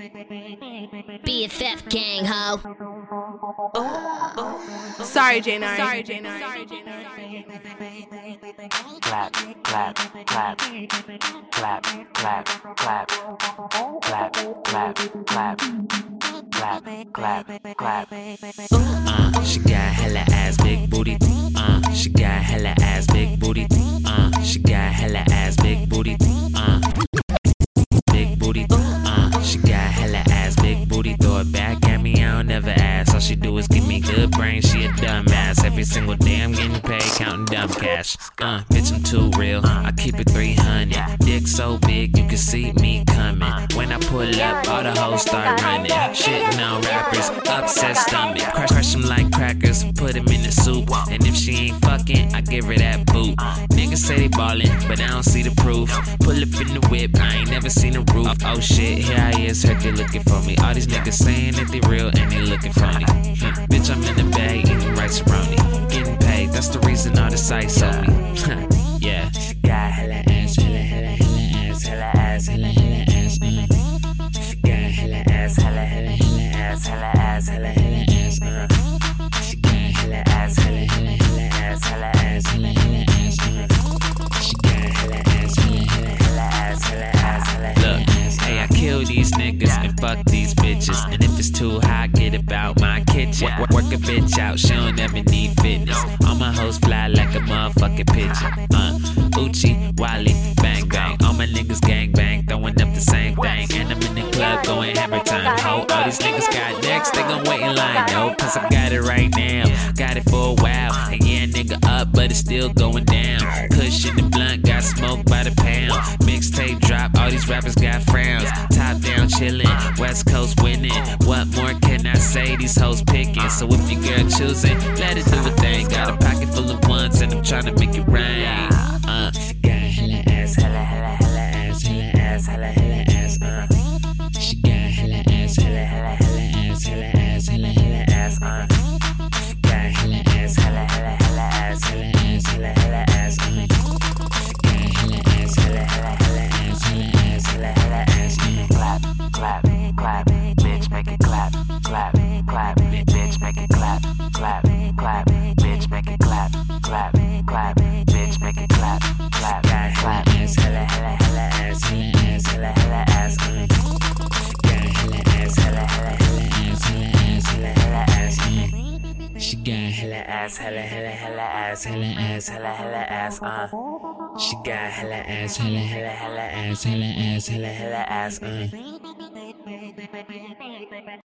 BFF gang, ho. Sorry, J9. Clap, clap, clap, clap, clap, clap, clap, clap, clap, clap, clap, clap. She got hella ass, big booty. She got hella ass, big booty. She got hella ass, big booty. Big booty. She got hella ass, big booty. Throw it back at me, I don't never ask. All she do is give me good brain, she a dumbass. Every single day I'm getting paid, counting dumb cash. Bitch, I'm too real, I keep it 300. Dick so big, you can see me coming. When I pull up, all the hoes start running. Shitting on rappers, upset stomach. Crush them like crackers, put them in the soup. And if she ain't fucking, I give her that boot. Niggas say they ballin', but I don't see the proof. Pull up in the whip, I ain't never seen a roof. Oh shit, here I is, heard they looking for me. All these niggas saying that they real and they looking for me. Bitch, I'm in the bag, eating rice brownie. Getting paid, that's the reason all the sights on me. Yeah. She got hella ass, hella ass, hella ass, hella ass. She got hella ass, hella ass, hella ass, hella ass. She got hella ass, hella ass, hella ass, hella ass. She got hella ass, hella ass, hella ass, hella ass. Look, hey, I kill these niggas and fuck these bitches. And if it's too hot, get about my kitchen. Work a bitch out, she don't ever need fitness. All my hoes fly like a motherfucking pigeon. Uchi, Wally, bang bang. All my niggas gang bang, throwing up the same thing. And I'm in the club going hammer time. Ho, all these niggas got next, they gon' wait in line. No, cause I got it right now, got it for a while. And yeah, nigga up, but it's still going down. Kush in the blunt, got smoked by the pound. Mixtape drop, all these rappers got frowns. Top down chillin', West Coast winning. What more can I say? These hoes picking. So if your girl choosing, let it do a thing. Got a pocket full of ones and I'm tryna make it rain. She got hella ass, hella ass, hella ass, hella ass. She got hella ass, hella ass, hella ass, hella ass. She got hella ass, hella ass, hella ass, hella ass. She got hella ass, hella ass, hella ass, hella ass. Clap, clap, clap, bitch, make it clap, clap, clap, bitch, make it clap, clap, clap, bitch, make it clap, clap, clap, bitch, make it clap, clap, clap. Ass, hella ass, hella ass, hella ass. She got hella ass, hella ass, hella ass, hella ass. She got hella ass, hella ass, hella ass, hella ass.